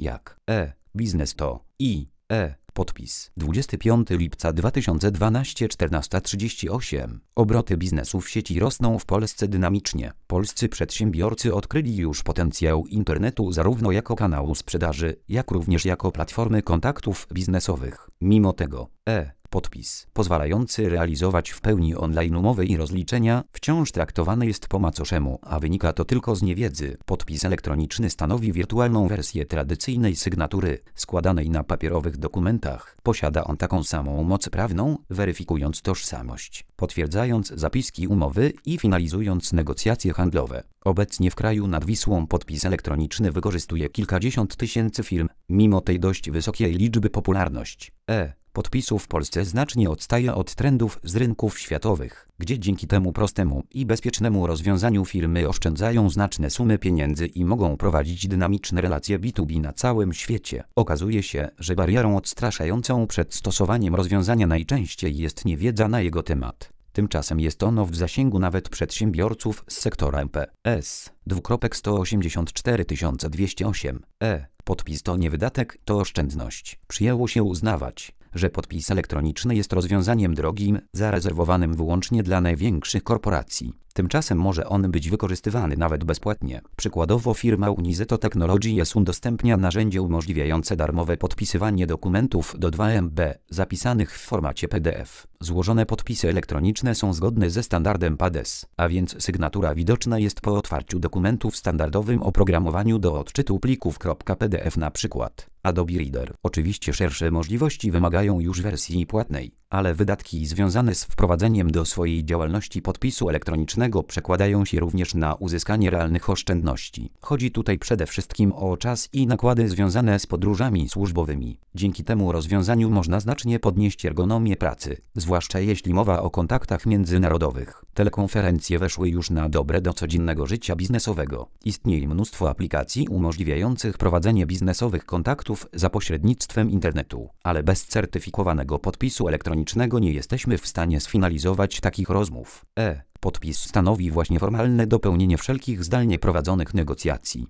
jak biznes to podpis 25 lipca 2012 14:38. Obroty biznesu w sieci rosną w Polsce dynamicznie. Polscy przedsiębiorcy odkryli już potencjał internetu zarówno jako kanału sprzedaży, jak również jako platformy kontaktów biznesowych. Mimo tego podpis pozwalający realizować w pełni online umowy i rozliczenia wciąż traktowany jest po macoszemu, a wynika to tylko z niewiedzy. Podpis elektroniczny stanowi wirtualną wersję tradycyjnej sygnatury składanej na papierowych dokumentach. Posiada on taką samą moc prawną, weryfikując tożsamość, potwierdzając zapiski umowy i finalizując negocjacje handlowe. Obecnie w kraju nad Wisłą podpis elektroniczny wykorzystuje kilkadziesiąt tysięcy firm. Mimo tej dość wysokiej liczby popularność podpisu w Polsce znacznie odstaje od trendów z rynków światowych, gdzie dzięki temu prostemu i bezpiecznemu rozwiązaniu firmy oszczędzają znaczne sumy pieniędzy i mogą prowadzić dynamiczne relacje B2B na całym świecie. Okazuje się, że barierą odstraszającą przed stosowaniem rozwiązania najczęściej jest niewiedza na jego temat. Tymczasem jest ono w zasięgu nawet przedsiębiorców z sektora MPS. 184 208. Podpis to nie wydatek, to oszczędność. Przyjęło się uznawać, że podpis elektroniczny jest rozwiązaniem drogim, zarezerwowanym wyłącznie dla największych korporacji. Tymczasem może on być wykorzystywany nawet bezpłatnie. Przykładowo firma Unizeto Technologies udostępnia narzędzie umożliwiające darmowe podpisywanie dokumentów do 2 MB zapisanych w formacie PDF. Złożone podpisy elektroniczne są zgodne ze standardem PADES, a więc sygnatura widoczna jest po otwarciu dokumentu w standardowym oprogramowaniu do odczytu plików .pdf na przykład Adobe Reader. Oczywiście szersze możliwości wymagają już wersji płatnej, ale wydatki związane z wprowadzeniem do swojej działalności podpisu elektronicznego przekładają się również na uzyskanie realnych oszczędności. Chodzi tutaj przede wszystkim o czas i nakłady związane z podróżami służbowymi. Dzięki temu rozwiązaniu można znacznie podnieść ergonomię pracy, zwłaszcza jeśli mowa o kontaktach międzynarodowych. Telekonferencje weszły już na dobre do codziennego życia biznesowego. Istnieje mnóstwo aplikacji umożliwiających prowadzenie biznesowych kontaktów za pośrednictwem internetu, ale bez certyfikowanego podpisu elektronicznego nie jesteśmy w stanie sfinalizować takich rozmów. Podpis stanowi właśnie formalne dopełnienie wszelkich zdalnie prowadzonych negocjacji.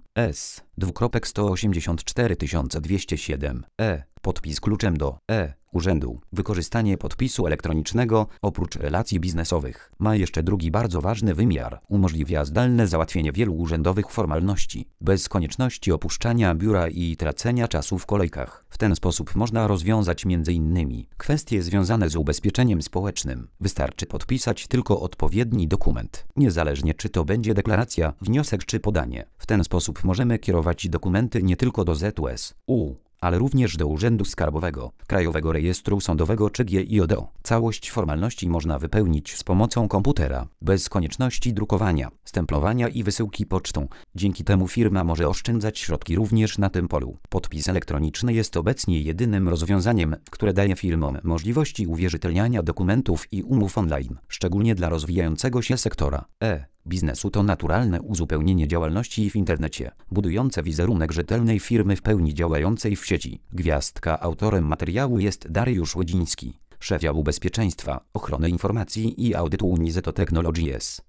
184 207. Podpis kluczem do urzędu. Wykorzystanie podpisu elektronicznego, oprócz relacji biznesowych, ma jeszcze drugi bardzo ważny wymiar. Umożliwia zdalne załatwienie wielu urzędowych formalności, bez konieczności opuszczania biura i tracenia czasu w kolejkach. W ten sposób można rozwiązać m.in. kwestie związane z ubezpieczeniem społecznym. Wystarczy podpisać tylko odpowiedni dokument, niezależnie czy to będzie deklaracja, wniosek czy podanie. W ten sposób możemy kierować dokumenty nie tylko do ZUS-u, ale również do Urzędu Skarbowego, Krajowego Rejestru Sądowego czy GIODO. Całość formalności można wypełnić z pomocą komputera, bez konieczności drukowania, stemplowania i wysyłki pocztą. Dzięki temu firma może oszczędzać środki również na tym polu. Podpis elektroniczny jest obecnie jedynym rozwiązaniem, które daje firmom możliwości uwierzytelniania dokumentów i umów online, szczególnie dla rozwijającego się sektora biznesu. To naturalne uzupełnienie działalności w internecie, budujące wizerunek rzetelnej firmy w pełni działającej w sieci. Gwiazdka. Autorem materiału jest Dariusz Łydziński, szef działu bezpieczeństwa, ochrony informacji i audytu Unizeto Technologies.